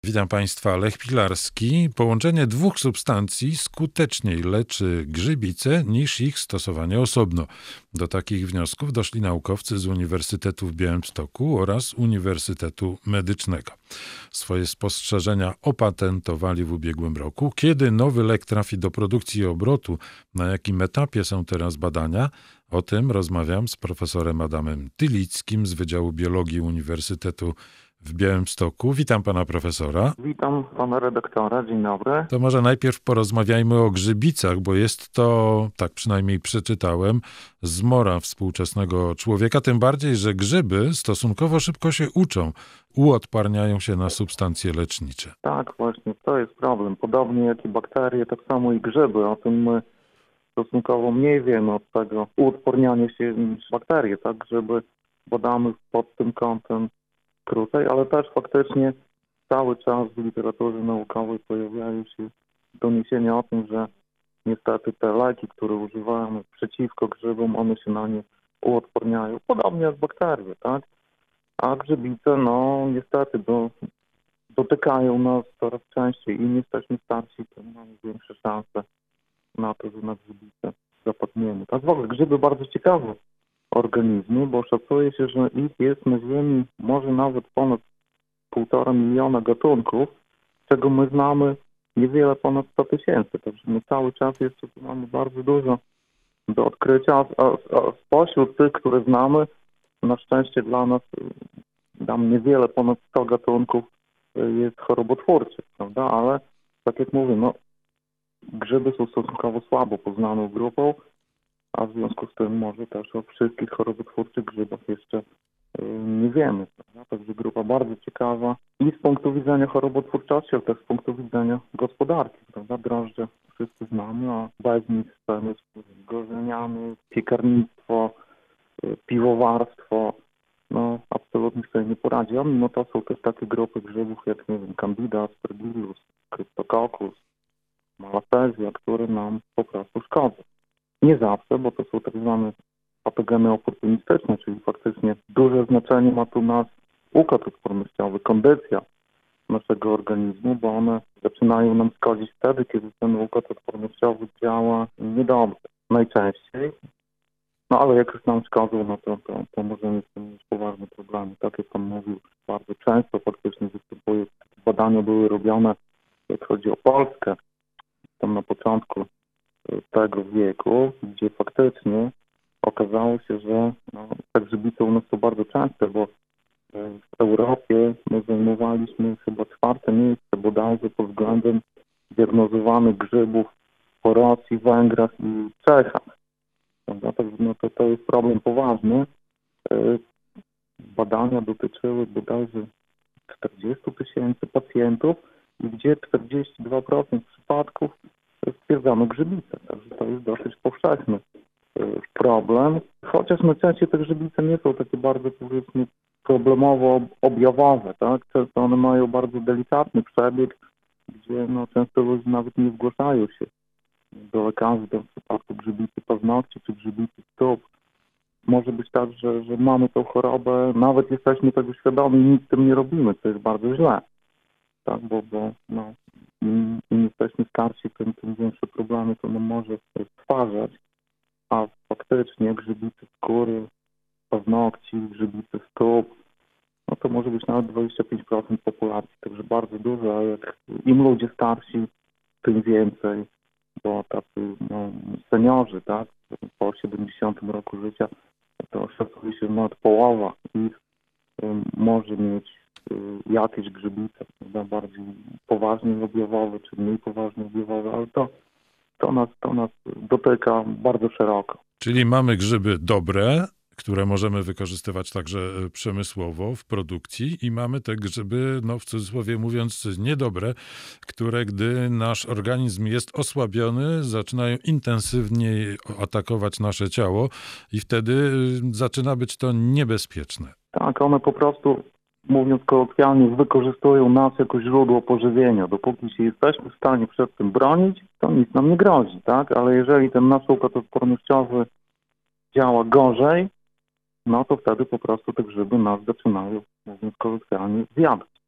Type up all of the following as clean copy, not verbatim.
Witam Państwa, Lech Pilarski. Połączenie dwóch substancji skuteczniej leczy grzybice niż ich stosowanie osobno. Do takich wniosków doszli naukowcy z Uniwersytetu w Białymstoku oraz Uniwersytetu Medycznego. Swoje spostrzeżenia opatentowali w ubiegłym roku. Kiedy nowy lek trafi do produkcji i obrotu, na jakim etapie są teraz badania? O tym rozmawiam z profesorem Adamem Tylickim z Wydziału Biologii Uniwersytetu w Białymstoku. Witam pana profesora. Witam pana redaktora, dzień dobry. To może najpierw porozmawiajmy o grzybicach, bo jest to, tak przynajmniej przeczytałem, zmora współczesnego człowieka, tym bardziej, że grzyby stosunkowo szybko się uczą, uodparniają się na substancje lecznicze. Tak, właśnie, to jest problem. Podobnie jak i bakterie, tak samo i grzyby. O tym my stosunkowo mniej wiemy od tego uodporniania się niż bakterie, tak? Grzyby badamy pod tym kątem krócej, ale też faktycznie cały czas w literaturze naukowej pojawiają się doniesienia o tym, że niestety te leki, które używamy przeciwko grzybom, one się na nie uodporniają. Podobnie jak bakterie, tak? A grzybice, no niestety dotykają nas coraz częściej. Im jesteśmy starsi, tym mamy większe szanse na to, że na grzybice zapadniemy. Tak w ogóle grzyby bardzo ciekawe organizmy, bo szacuje się, że ich jest na Ziemi może nawet ponad 1,5 miliona gatunków, czego my znamy niewiele ponad 100 000. Także my cały czas jeszcze tu mamy bardzo dużo do odkrycia, a spośród tych, które znamy, na szczęście dla nas tam niewiele ponad 100 gatunków jest chorobotwórczych, prawda? Ale tak jak mówię, no grzyby są stosunkowo słabo poznaną grupą, a w związku z tym może też o wszystkich chorobotwórczych grzybach jeszcze nie wiemy. Prawda? Także grupa bardzo ciekawa i z punktu widzenia chorobotwórczości, ale też z punktu widzenia gospodarki. Prawda? Drożdże wszyscy znamy, a bez nich przemysł gorzeniany, piekarnictwo, piwowarstwo, no absolutnie sobie nie poradzi. A mimo to są też takie grupy grzybów jak, nie wiem, Candida, Aspergillus, Cryptococcus, Malassezia, które nam po prostu szkodzą. Nie zawsze, bo to są tak zwane patogeny oportunistyczne, czyli faktycznie duże znaczenie ma tu nasz układ odpornościowy, kondycja naszego organizmu, bo one zaczynają nam szkodzić wtedy, kiedy ten układ odpornościowy działa niedobrze. Najczęściej. No ale jak już nam szkodzą, no to możemy z tym mieć poważne problemy. Tak jak pan mówił, bardzo często faktycznie występuje, badania były robione, jak chodzi o Polskę, tam na początku tego wieku, gdzie faktycznie okazało się, że te grzybice u nas są bardzo częste, bo w Europie my zajmowaliśmy chyba 4. miejsce bodajże pod względem diagnozowanych grzybów po Rosji, Węgrach i Czechach. Także no to jest problem poważny. Badania dotyczyły bodajże 40 000 pacjentów, gdzie 42% przypadków stwierdzano grzybice. Także to jest dosyć powszechny problem. Chociaż najczęściej te grzybice nie są takie bardzo, powiedzmy, problemowo-objawowe, tak? Często one mają bardzo delikatny przebieg, gdzie no, często ludzie nawet nie zgłaszają się do lekarzy w przypadku grzybicy paznokci czy grzybicy stóp. Może być tak, że mamy tą chorobę, nawet jesteśmy tego świadomi i nic z tym nie robimy, to jest bardzo źle. Tak, bo no, im jesteśmy starsi, tym większe problemy to nam może stwarzać, a faktycznie grzybice skóry, paznokci, grzybice stóp, no to może być nawet 25% populacji, także bardzo dużo, a jak im ludzie starsi, tym więcej, bo tacy seniorzy, tak, po 70 roku życia, to szacuje się, że nawet połowa ich może mieć jakieś grzybice, prawda, bardziej poważnie objawowe, czy mniej poważnie objawowe, ale to nas dotyka bardzo szeroko. Czyli mamy grzyby dobre, które możemy wykorzystywać także przemysłowo w produkcji i mamy te grzyby, no w cudzysłowie mówiąc, niedobre, które gdy nasz organizm jest osłabiony, zaczynają intensywniej atakować nasze ciało i wtedy zaczyna być to niebezpieczne. Tak, one po prostu, mówiąc kolokwialnie, wykorzystują nas jako źródło pożywienia. Dopóki się jesteśmy w stanie przed tym bronić, to nic nam nie grozi, tak? Ale jeżeli ten nasz układ odpornościowy działa gorzej, no to wtedy po prostu te grzyby nas zaczynają, mówiąc kolokwialnie, zjadać.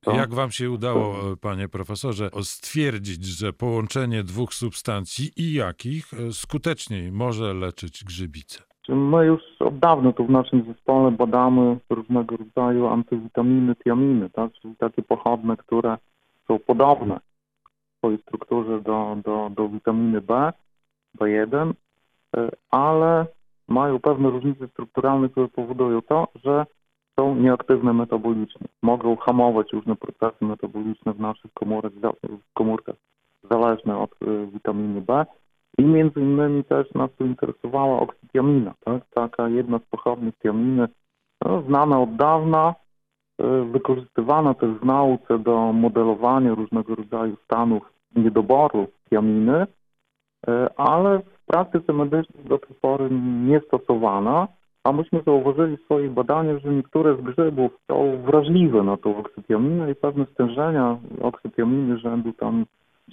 Jak wam się udało, panie profesorze, stwierdzić, że połączenie dwóch substancji i jakich skuteczniej może leczyć grzybice? My już od dawna tu w naszym zespole badamy różnego rodzaju antywitaminy, tiaminy, tak? Czyli takie pochodne, które są podobne w swojej strukturze do witaminy B, B1, ale mają pewne różnice strukturalne, które powodują to, że są nieaktywne metabolicznie. Mogą hamować różne procesy metaboliczne w naszych komórkach zależne od witaminy B. I między innymi też nas tu interesowała oksytiamina, tak? Taka jedna z pochodnych tiaminy, znana od dawna, wykorzystywana też w nauce do modelowania różnego rodzaju stanów niedoboru tiaminy, ale w praktyce medycznej do tej pory nie stosowana, a myśmy zauważyli w swoich badaniach, że niektóre z grzybów są wrażliwe na tą oksytiaminę i pewne stężenia oksytiaminy rzędu tam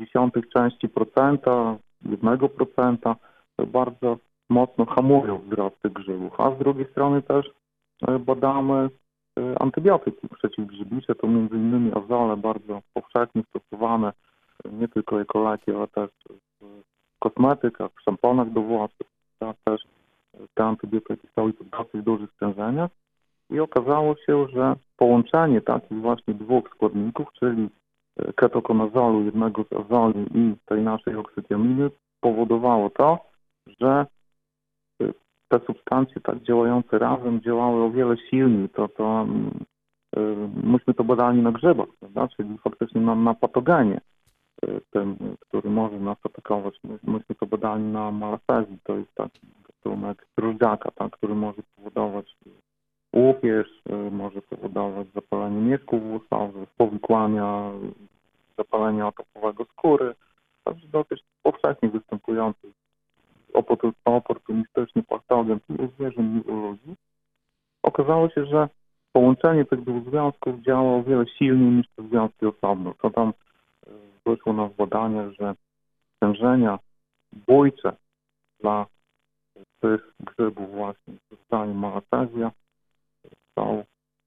0,1% 1% bardzo mocno hamują wzrost tych grzybów, a z drugiej strony też badamy antybiotyki przeciwgrzybicze, to m.in. azole bardzo powszechnie stosowane nie tylko jako leki, ale też w kosmetykach, w szamponach do włosów, też te antybiotyki są i w dosyć dużych stężeniach i okazało się, że połączenie takich właśnie dwóch składników, czyli ketokonazolu, jednego z azoli i tej naszej oksytiaminy powodowało to, że te substancje tak działające razem działały o wiele silniej. Myśmy to badali na grzybach, prawda? Czyli faktycznie na patogenie tym, który może nas atakować. Myśmy to badali na malafezji, to jest taki gatunek różdżaka, tak, który może powodować łupież, może powodować zapalenie mieszków włosowych, powikłania, zapalenia atopowego skóry, także dosyć powszechnie występujący oportunistyczny patogen i u zwierząt, i u ludzi. Okazało się, że połączenie tych dwóch związków działa o wiele silniej niż te związki osobno. Co tam wyszło na badaniach, że stężenia bójcze dla tych grzybów właśnie w rodzaju malafezja są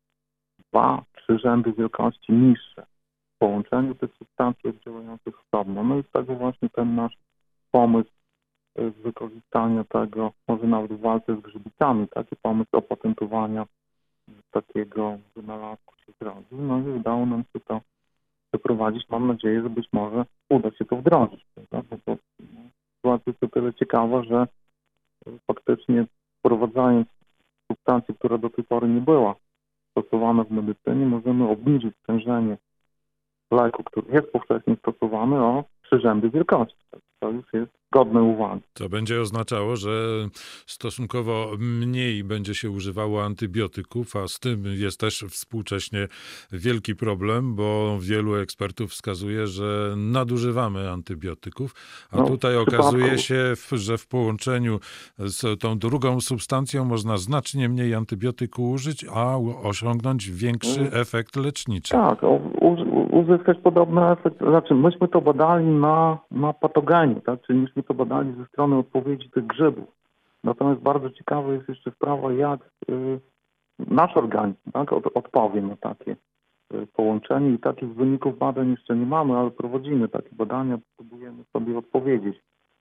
2-3 rzędy wielkości niższe w połączeniu tych substancji działających osobno. No i z tego właśnie ten nasz pomysł wykorzystania tego, może nawet w walce z grzybicami, taki pomysł opatentowania takiego wynalazku się zrodził. No i udało nam się to przeprowadzić. Mam nadzieję, że być może uda się to wdrożyć. Prawda? Bo sytuacja jest o tyle ciekawa, że faktycznie wprowadzając substancję, która do tej pory nie była stosowana w medycynie, możemy obniżyć stężenie leku, który jest powszechnie stosowany, o 3 rzędy wielkości. To już jest godne uwagi. To będzie oznaczało, że stosunkowo mniej będzie się używało antybiotyków, a z tym jest też współcześnie wielki problem, bo wielu ekspertów wskazuje, że nadużywamy antybiotyków, a tutaj okazuje się, że w połączeniu z tą drugą substancją można znacznie mniej antybiotyku użyć, a osiągnąć większy efekt leczniczy. Tak, uzyskać podobny efekt. Znaczy, myśmy to badali na patogenie, tak? Czyli myśmy to badali ze strony odpowiedzi tych grzybów. Natomiast bardzo ciekawa jest jeszcze sprawa, jak nasz organizm, tak, odpowie na takie połączenie i takich wyników badań jeszcze nie mamy, ale prowadzimy takie badania, próbujemy sobie odpowiedzieć,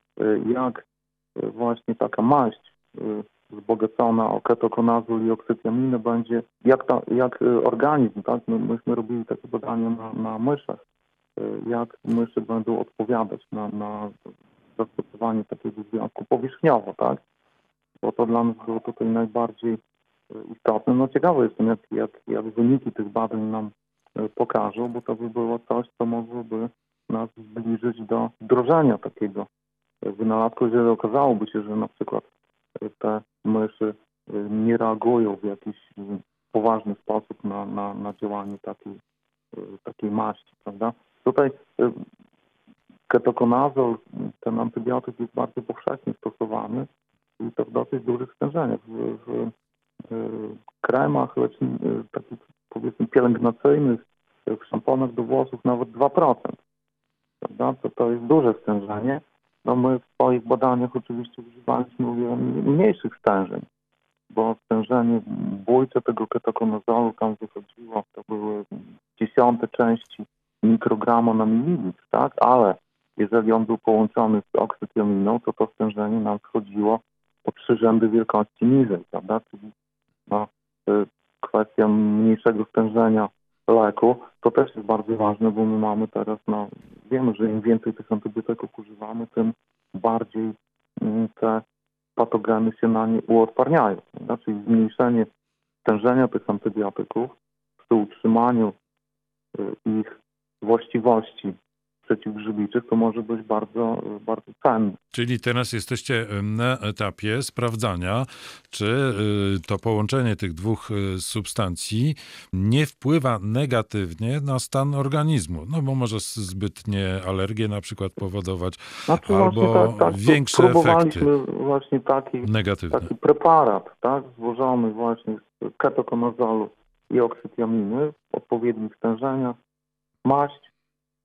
jak właśnie taka maść wzbogacona o ketokonazol i oksytiaminę będzie, jak organizm, tak, myśmy robili takie badania na myszach, jak myszy będą odpowiadać na zastosowanie takiego związku powierzchniowo, tak, bo to dla nas było tutaj najbardziej istotne. No ciekawe jestem, jak wyniki tych badań nam pokażą, bo to by było coś, co mogłoby nas zbliżyć do wdrożenia takiego wynalazku, jeżeli okazałoby się, że na przykład te myszy nie reagują w jakiś poważny sposób na działanie takiej maści, prawda? Tutaj ketokonazol, ten antybiotyk jest bardzo powszechnie stosowany i to w dosyć dużych stężeniach. W kremach takich, powiedzmy, pielęgnacyjnych, w szamponach do włosów nawet 2%. Prawda? To jest duże stężenie. No my w swoich badaniach oczywiście używaliśmy o wiele mniejszych stężeń. bo stężenie bójcze tego ketokonazolu tam wychodziło, to były dziesiąte części mikrograma na mililitr, tak? Ale jeżeli on był połączony z oksytioniną, to stężenie nam wchodziło o 3 rzędy wielkości niżej, prawda? Czyli no, kwestia mniejszego stężenia leku, to też jest bardzo ważne, bo my mamy teraz, wiemy, że im więcej tych antybiotyków używamy, tym bardziej te patogeny się na nie uodparniają. Prawda? Czyli zmniejszenie stężenia tych antybiotyków przy utrzymaniu ich właściwości przeciwgrzybiczych to może być bardzo, bardzo cenne. Czyli teraz jesteście na etapie sprawdzania, czy to połączenie tych dwóch substancji nie wpływa negatywnie na stan organizmu. No bo może zbytnie alergie na przykład powodować, albo większe próbowaliśmy efekty właśnie negatywne. taki preparat, tak, złożony właśnie z ketokonazolu i oksytiaminy w odpowiednich stężeniach, maść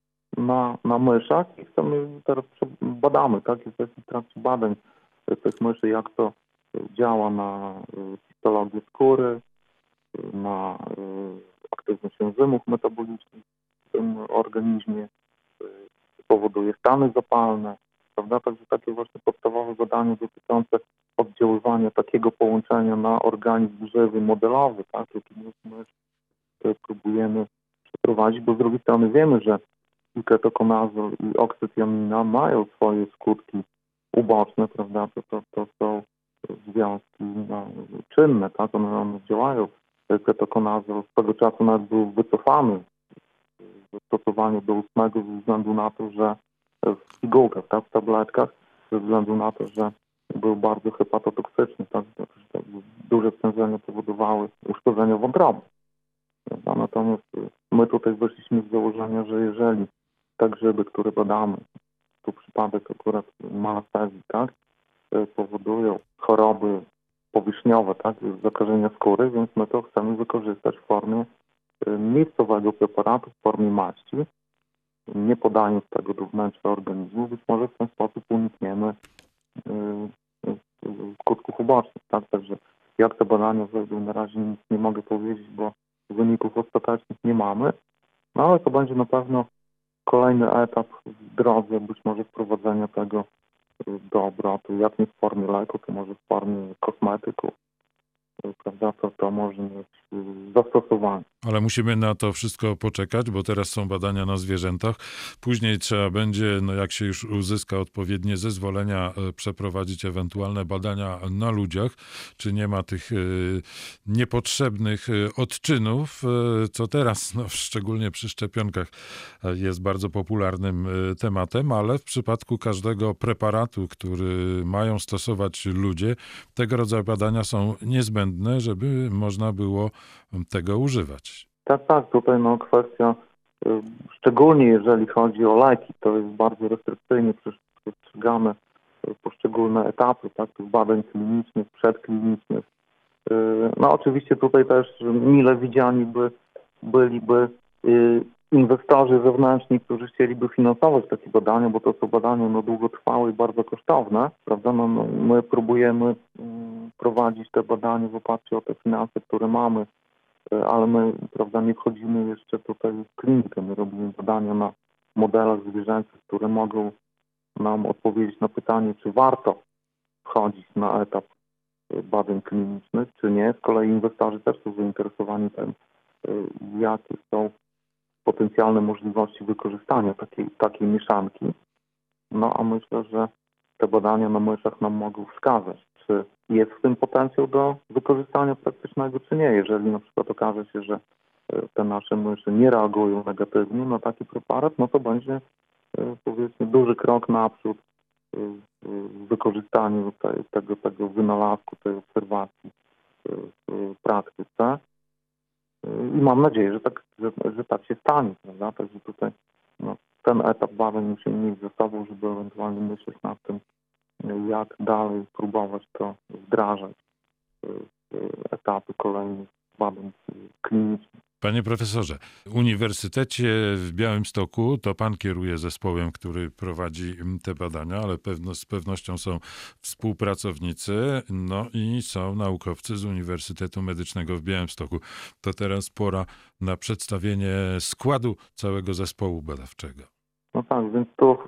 na myszach i teraz badamy, tak, jesteśmy w trakcie badań tych myszy, jak to działa na histologię skóry, na aktywność enzymów metabolicznych w tym organizmie, powoduje stany zapalne, prawda, także takie właśnie podstawowe badanie dotyczące oddziaływania takiego połączenia na organizm żywy, modelowy, tak, jakim jest mysz, próbujemy przeprowadzić, bo z drugiej strony wiemy, że i ketokonazol i oksytiamina mają swoje skutki uboczne, prawda, to są związki czynne, tak, one działają. Ketokonazol z tego czasu nawet był wycofany w stosowaniu do 8 ze względu na to, że w pigułkach, tak, w tabletkach, ze względu na to, że był bardzo hepatotoksyczny, tak, że duże stężenia powodowały uszkodzenia wątroby. Prawda? Natomiast my tutaj wyszliśmy z założenia, że jeżeli te grzyby, które badamy, tu przypadek akurat malastezji, tak, powodują choroby powierzchniowe, tak, zakażenia skóry, więc my to chcemy wykorzystać w formie miejscowego preparatu, w formie maści, nie podając tego do wnętrza organizmu. Być może w ten sposób unikniemy skutków ubocznych, tak, także jak te badania wejdą, na razie nic nie mogę powiedzieć, bo wyników ostatecznych nie mamy, no ale to będzie na pewno kolejny etap w drodze być może wprowadzenia tego do obrotu, jak nie w formie leku, to może w formie kosmetyku, prawda, to może mieć zastosowanie. Ale musimy na to wszystko poczekać, bo teraz są badania na zwierzętach. Później trzeba będzie, jak się już uzyska odpowiednie zezwolenia, przeprowadzić ewentualne badania na ludziach, czy nie ma tych niepotrzebnych odczynów, co teraz, szczególnie przy szczepionkach, jest bardzo popularnym tematem, ale w przypadku każdego preparatu, który mają stosować ludzie, tego rodzaju badania są niezbędne, żeby można było tego używać. Tak, tutaj kwestia, szczególnie jeżeli chodzi o leki, to jest bardzo restrykcyjnie przestrzegane poszczególne etapy, tak, tych badań klinicznych, przedklinicznych. No oczywiście tutaj też mile widziani byliby inwestorzy zewnętrzni, którzy chcieliby finansować takie badania, bo to są badania długotrwałe i bardzo kosztowne, prawda? My próbujemy prowadzić te badania w oparciu o te finanse, które mamy, ale my, prawda, nie wchodzimy jeszcze tutaj w klinikę. My robimy badania na modelach zwierzęcych, które mogą nam odpowiedzieć na pytanie, czy warto wchodzić na etap badań klinicznych, czy nie. Z kolei inwestorzy też są zainteresowani tym, jakie są potencjalne możliwości wykorzystania takiej mieszanki. No a myślę, że te badania na myszach nam mogą wskazać, czy jest w tym potencjał do wykorzystania praktycznego, czy nie. Jeżeli na przykład okaże się, że te nasze myszy nie reagują negatywnie na taki preparat, no to będzie, powiedzmy, duży krok naprzód w wykorzystaniu tego wynalazku, tej obserwacji w praktyce. I mam nadzieję, że tak się stanie, prawda? Także tutaj ten etap badań musimy mieć ze sobą, żeby ewentualnie myśleć nad tym, jak dalej próbować to wdrażać w etapy kolejnych badań klinicznych. Panie profesorze, w Uniwersytecie w Białymstoku to pan kieruje zespołem, który prowadzi te badania, ale z pewnością są współpracownicy, no i są naukowcy z Uniwersytetu Medycznego w Białymstoku. To teraz pora na przedstawienie składu całego zespołu badawczego. No tak, więc to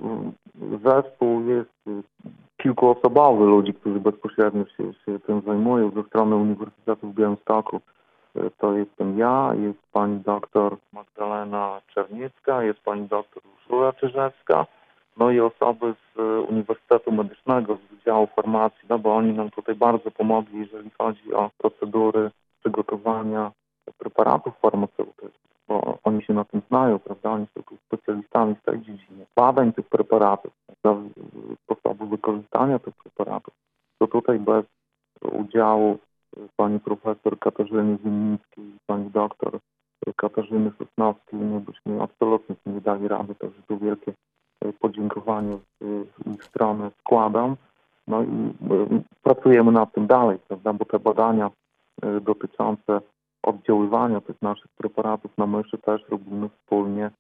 zespół jest kilkuosobowy, ludzi, którzy bezpośrednio się tym zajmują ze strony Uniwersytetu w Białymstoku. To jestem ja, jest pani doktor Magdalena Czerniecka, jest pani doktor Urszula Czyżewska, no i osoby z Uniwersytetu Medycznego, z Wydziału Farmacji, no bo oni nam tutaj bardzo pomogli, jeżeli chodzi o procedury przygotowania preparatów farmaceutycznych, bo oni się na tym znają, prawda, oni są specjalistami w tej dziedzinie. Badań tych preparatów, sposobu wykorzystania tych preparatów, to tutaj bez udziału pani profesor Katarzyny Winnickiej i pani doktor Katarzyny Sosnowskiej, no byśmy absolutnie nie dali rady, także tu wielkie podziękowanie z ich strony składam. No i pracujemy nad tym dalej, prawda, bo te badania dotyczące oddziaływania tych naszych preparatów na myszy też robimy wspólnie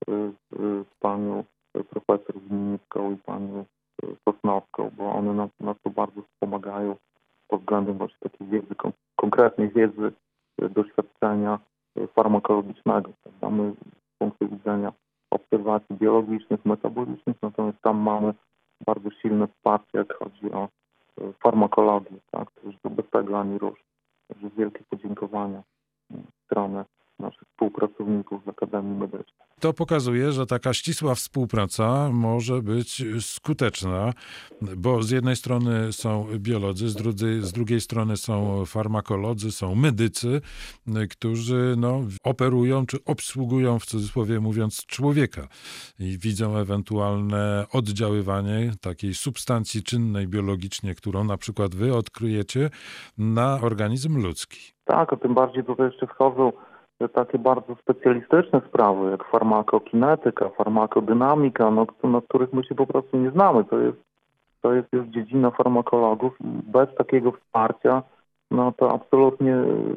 z panią profesor Winnicką i panią Sosnowską, bo one nas tu bardzo wspomagają pod względem właśnie takiej wiedzy, konkretnej wiedzy, doświadczenia farmakologicznego. Prawda? My z punktu widzenia obserwacji biologicznych, metabolicznych, natomiast tam mamy bardzo silne wsparcie, jak chodzi o farmakologię, tak? To już bez tego ani rusz. Także wielkie podziękowania w stronę naszych współpracowników z Akademii Medycznej. To pokazuje, że taka ścisła współpraca może być skuteczna, bo z jednej strony są biolodzy, z drugiej strony są farmakolodzy, są medycy, którzy operują czy obsługują, w cudzysłowie mówiąc, człowieka i widzą ewentualne oddziaływanie takiej substancji czynnej biologicznie, którą na przykład wy odkryjecie na organizm ludzki. Tak, a tym bardziej tutaj jeszcze wchodzą takie bardzo specjalistyczne sprawy, jak farmakokinetyka, farmakodynamika, na których my się po prostu nie znamy. To jest już dziedzina farmakologów i bez takiego wsparcia, to absolutnie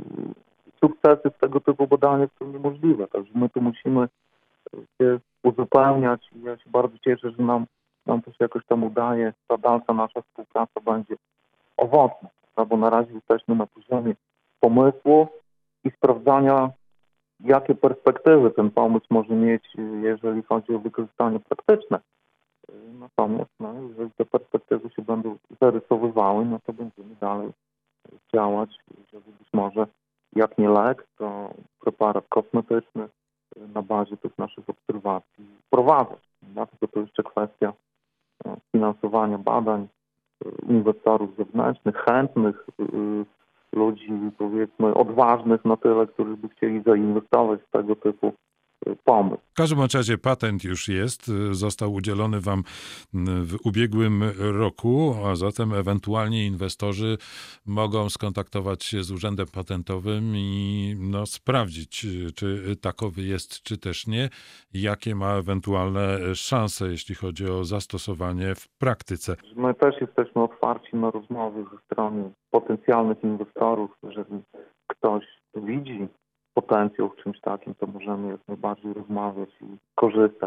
sukcesy w tego typu badaniach są niemożliwe. Także my tu musimy się uzupełniać i ja się bardzo cieszę, że nam to się jakoś tam udaje. Ta dalsza nasza współpraca będzie owocna, bo na razie jesteśmy na poziomie pomysłu i sprawdzania, jakie perspektywy ten pomysł może mieć, jeżeli chodzi o wykorzystanie praktyczne. Natomiast jeżeli te perspektywy się będą zarysowywały, to będziemy dalej działać, żeby być może, jak nie lek, to preparat kosmetyczny na bazie tych naszych obserwacji wprowadzać. Dlatego to jeszcze kwestia finansowania badań, inwestorów zewnętrznych, chętnych, ludzi, powiedzmy, odważnych na tyle, którzy by chcieli zainwestować w tego typu pomysł. W każdym razie patent już jest, został udzielony wam w ubiegłym roku, a zatem ewentualnie inwestorzy mogą skontaktować się z Urzędem Patentowym i sprawdzić, czy takowy jest, czy też nie, jakie ma ewentualne szanse, jeśli chodzi o zastosowanie w praktyce. My też jesteśmy otwarci na rozmowy ze strony potencjalnych inwestorów. Jeżeli ktoś widzi potencjał w czymś takim, to możemy jak najbardziej rozmawiać i korzystać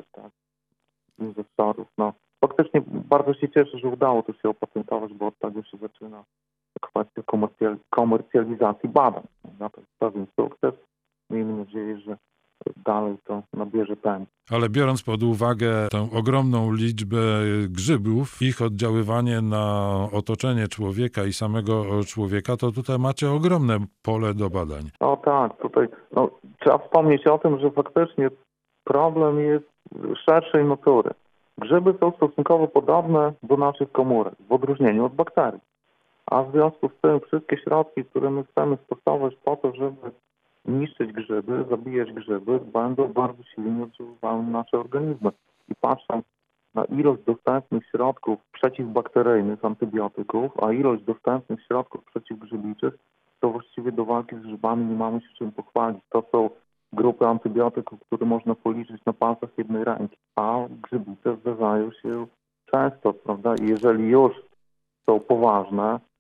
z inwestorów. Faktycznie bardzo się cieszę, że udało to się opatentować, bo od tego się zaczyna kwestia komercjalizacji badań. To jest pewien sukces. Miejmy nadzieję, że dalej to nabierze tempo. Ale biorąc pod uwagę tę ogromną liczbę grzybów, ich oddziaływanie na otoczenie człowieka i samego człowieka, to tutaj macie ogromne pole do badań. Tak, tutaj trzeba wspomnieć o tym, że faktycznie problem jest szerszej natury. Grzyby są stosunkowo podobne do naszych komórek, w odróżnieniu od bakterii. A w związku z tym wszystkie środki, które my chcemy stosować po to, żeby niszczyć grzyby, zabijać grzyby, będą bardzo silnie oddziaływały na nasze organizmy. I patrząc na ilość dostępnych środków przeciwbakteryjnych, antybiotyków, a ilość dostępnych środków przeciwgrzybiczych, to właściwie do walki z grzybami nie mamy się czym pochwalić. To są grupy antybiotyków, które można policzyć na palcach jednej ręki, a grzybice zdarzają się często, prawda? I jeżeli już są poważne,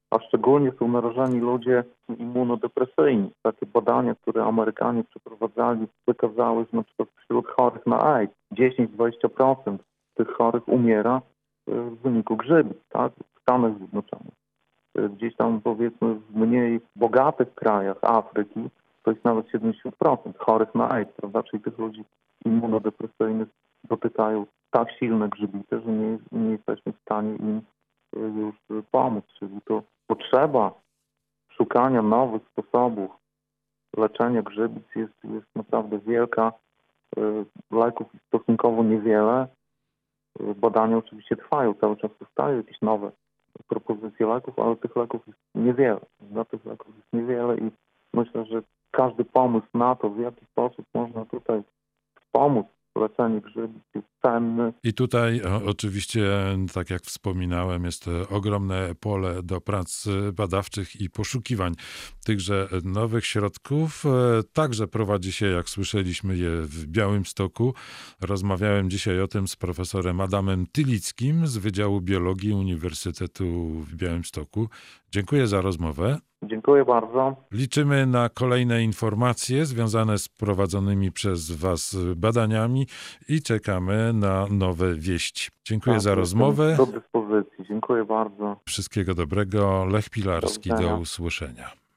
a szczególnie są narażeni ludzie immunodepresyjni. Takie badania, które Amerykanie przeprowadzali, wykazały, że na przykład wśród chorych na AIDS 10-20% tych chorych umiera w wyniku grzybic, tak, w Stanach Zjednoczonych. Gdzieś tam, powiedzmy, w mniej bogatych krajach Afryki to jest nawet 70% chorych na AIDS, prawda, czyli tych ludzi immunodepresyjnych dotykają tak silne grzybice, że nie jesteśmy w stanie im już pomóc. Czyli to potrzeba szukania nowych sposobów leczenia grzybic jest naprawdę wielka. Leków jest stosunkowo niewiele. Badania oczywiście trwają, cały czas powstają jakieś nowe propozycje leków, ale tych leków jest niewiele. Tych leków jest niewiele i myślę, że każdy pomysł na to, w jaki sposób można tutaj wspomóc leczenie grzybic jest cenny. I tutaj oczywiście, tak jak wspominałem, jest ogromne pole do prac badawczych i poszukiwań tychże nowych środków. Także prowadzi się, jak słyszeliśmy, je w Białymstoku. Rozmawiałem dzisiaj o tym z profesorem Adamem Tylickim z Wydziału Biologii Uniwersytetu w Białymstoku. Dziękuję za rozmowę. Dziękuję bardzo. Liczymy na kolejne informacje związane z prowadzonymi przez Was badaniami i czekamy na nowe wieści. Dziękuję za rozmowę. Do dyspozycji. Dziękuję bardzo. Wszystkiego dobrego. Lech Pilarski, do usłyszenia.